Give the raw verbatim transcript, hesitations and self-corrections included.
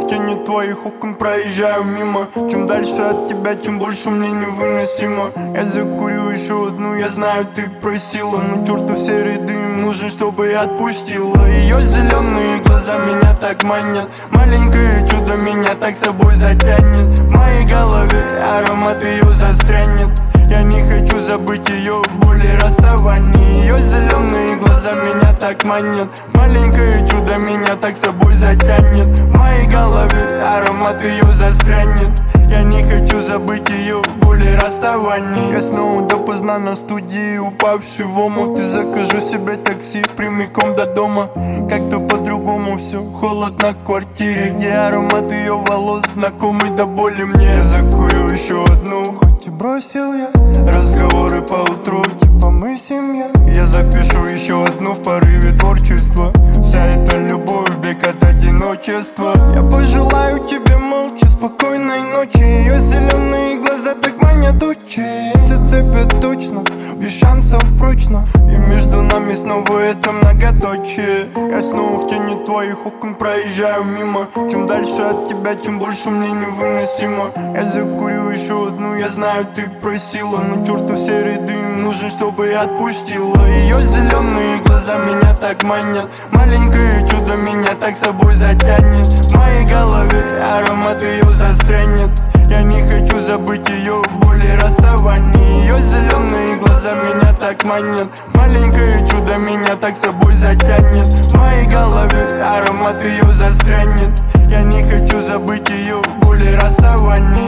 в тени твоих окон проезжаю мимо. Чем дальше от тебя, тем больше мне невыносимо. Я закурю еще одну, я знаю, ты просила, но черту все ряды им нужен, чтобы я отпустила. Ее зеленые глаза меня так манят, маленькое чудо меня так собой затянет. В моей голове аромат ее застрянет. Я не хочу забыть ее в боли расставания. Ее зеленые глаза меня так манят, маленькое чудо меня так собой затянет. В моей голове аромат ее застрянет. Я не хочу забыть ее в боли расставания. Я снова допоздна на студии, упавший в омут. Ты закажу себе такси прямиком до дома. Как-то по-другому все, холод на квартире, где аромат ее волос знакомый до боли мне. Я закурю еще одну, хоть и бросил я разговоры по утру, типа мы семья. Я запишу еще одну в порыве творчества. Вся эта любовь, бег от одиночества. Я пожелаю тебе молча спокойной ночи. Ее зеленые глаза так манят очи. Зацепят точно, без шансов прочно. И между нами снова это многоточие. Я снова в тени твоих окон проезжаю мимо. Чем дальше от тебя, тем больше мне невыносимо. Я закурю еще одну, я знаю, ты просила, но черту все ряды им нужен, чтобы я отпустила. Ее зеленые глаза меня так манят, маленькое чудо меня так собой затянет. В моей голове аромат ее застрянет. Я не хочу забыть ее в боли расставания. Ее зеленые глаза меня так манят, маленькое чудо меня так собой затянет. В моей голове аромат ее застрянет. Я не хочу забыть ее в боли расставания.